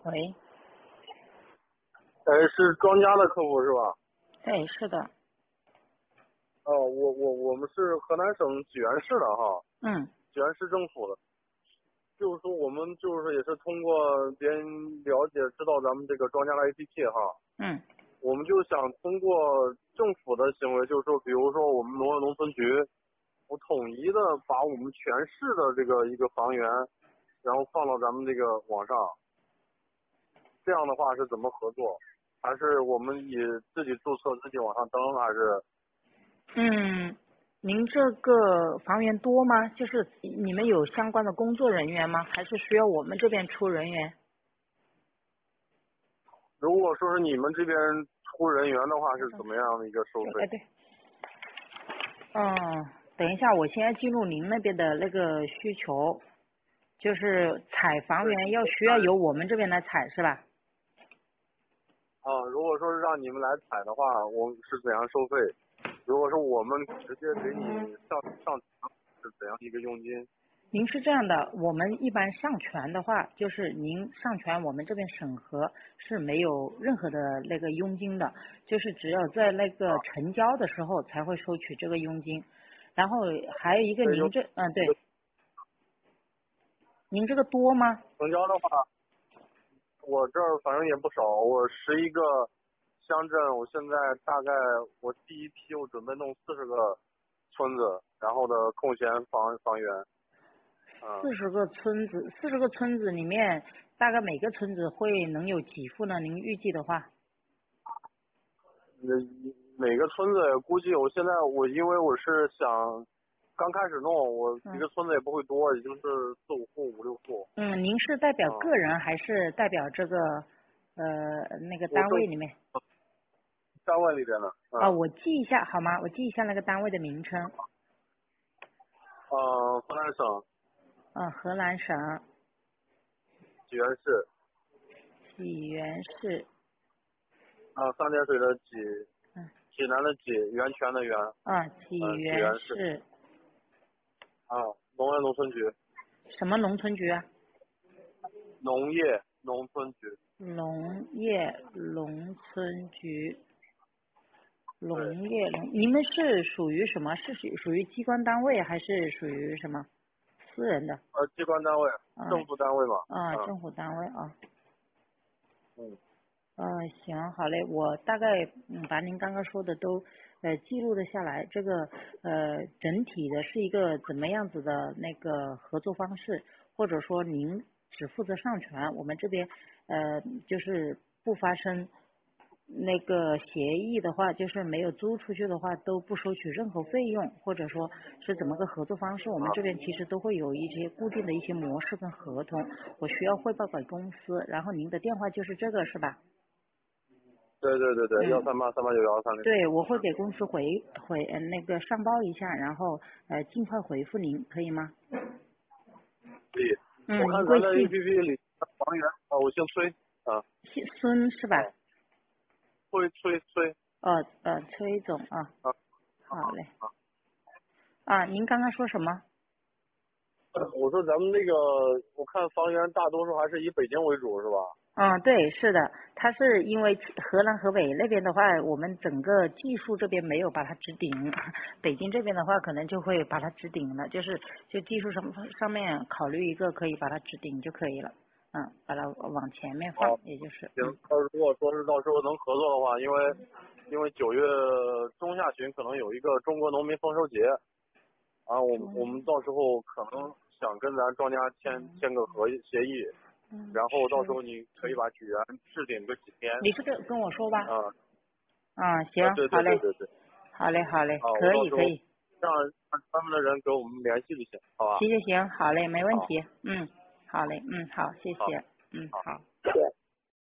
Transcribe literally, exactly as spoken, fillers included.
喂， 哎，是庄家的客户是吧？ 哎，是的， 哦，我我我们是河南省济源市的哈， 嗯济源市政府的。就是说我们就是也是通过别人了解知道咱们这个庄家的 A P P 哈， 嗯我们就想通过政府的行为，就是说比如说我们农业农村局，我统一的把我们全市的这个一个房源，然后放到咱们这个网上，这样的话是怎么合作？还是我们以自己注册自己往上登，还是？ 嗯，您这个房源多吗？就是你们有相关的工作人员吗？还是需要我们这边出人员？ 如果说是你们这边出人员的话，是怎么样的一个收费？ 哎，对，嗯，等一下，我先要记录您那边的那个需求，就是采房对， 源要需要由我们这边来采是吧？ 啊，如果说是让你们来采的话，我们是怎样收费？如果说我们直接给你上上墙，是怎样一个佣金？ 您是这样的，我们一般上传的话，就是您上传我们这边审核是没有任何的那个佣金的，就是只有在那个成交的时候才会收取这个佣金。然后还有一个， 所以说， 您这嗯对，您这个多吗？ 成交的话，我这儿反正也不少，我十一个乡镇，我现在大概我第一批我准备弄四十个村子，然后的空闲房房源，嗯。 四十个村子，四十个村子里面，大概每个村子会能有几户呢？您预计的话？ 那每个村子估计我现在我因为我是想刚开始弄，我一嗯个村子也不会多，也就是四五户五六户。 嗯，您是代表啊、 个人还是代表这个呃那个我正单位里面？ 单位里边的， 啊， 嗯， 我记一下好吗？我记一下那个单位的名称。 呃，河南省嗯，河南省济源市， 济源市。 啊、三点水的济， 嗯济南的济，源泉的源， 啊，济嗯、济源源市， 市啊、农业农村局， 什么农村局啊？ 农业农村局， 农业农村局。农对， 业农，你们是属于什么？是属属于机关单位还是属于什么私人的？ 呃，机关单位， 啊政府单位嘛， 啊， 嗯政府单位啊。 嗯， 嗯，行，好嘞，我大概嗯把您刚刚说的都呃记录了下来。这个呃整体的是一个怎么样子的那个合作方式，或者说您只负责上传，我们这边呃就是不发生那个协议的话，就是没有租出去的话都不收取任何费用，或者说是怎么个合作方式，我们这边其实都会有一些固定的一些模式跟合同，我需要汇报给公司，然后您的电话就是这个是吧？ 对对对对，幺嗯， 三八三八九幺三零， 对，我会给公司回回呃那个上报一下，然后呃尽快回复您，可以吗？ 可以。我嗯，您看咱的 A 贵姓？ P P 里房源，啊，我姓崔，啊姓孙是吧？ 啊，崔崔崔， 呃呃，崔总啊， 啊啊好嘞。 啊！ 啊，您刚刚说什么？ 我说咱们那个，我看房源大多数还是以北京为主，是吧？ 嗯，对，是的，它是因为河南河北那边的话，我们整个技术这边没有把它置顶，北京这边的话可能就会把它置顶了，就是就技术上上面考虑一个可以把它置顶就可以了，嗯，把它往前面放， 好， 也就是行。 嗯那如果说是到时候能合作的话，因为因为九月中下旬可能有一个中国农民丰收节，啊，我们我们到时候可能想跟咱庄家签签个合协议， 嗯， 然后到时是， 候你可以把举源置顶个几天， 你是跟跟我说吧， 啊啊，行， 啊，对好嘞， 对对对对。 好嘞，好嘞， 啊，我可到时候以可以， 让让他们的人给我们联系就行，好吧？ 行行行，好嘞，没问好， 题，嗯，好嘞，嗯，好，谢好， 谢，嗯， 好。 好。